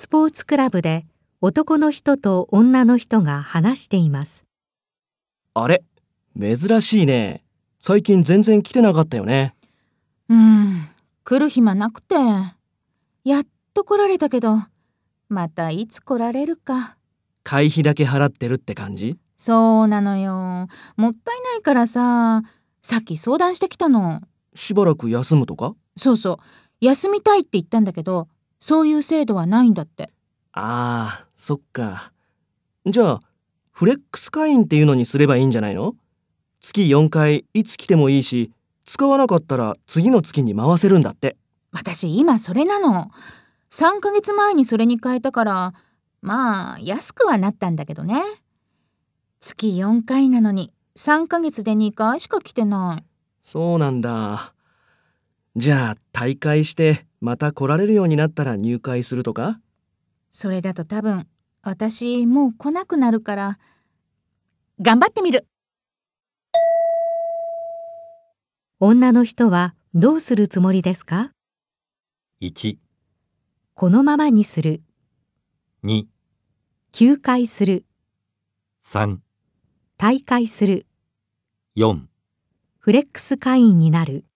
スポーツクラブで男の人と女の人が話しています。 あれ、珍しいね。最近全然来てなかったよね。 来る暇なくて。やっと来られたけど、またいつ来られるか。 会費だけ払ってるって感じ？ そうなのよ。もったいないからさっき相談してきたの。 しばらく休むとか？ そう、休みたいって言ったんだけど、そういう制度はないんだって。 ああ、そっか。じゃあ、フレックス会員っていうのにすればいいんじゃないの？月4回いつ来てもいいし、使わなかったら次の月に回せるんだって。 私今それなの。3ヶ月前にそれに変えたから、まあ安くはなったんだけどね。月4回なのに3ヶ月で2回しか来てない。 そうなんだ。じゃあ、退会してまた来られるようになったら入会するとか？ それだと多分私もう来なくなるから頑張ってみる。 女の人はどうするつもりですか？ 1、 このままにする、 2、 休会する、 3、 退会する、 4 フレックス会員になる。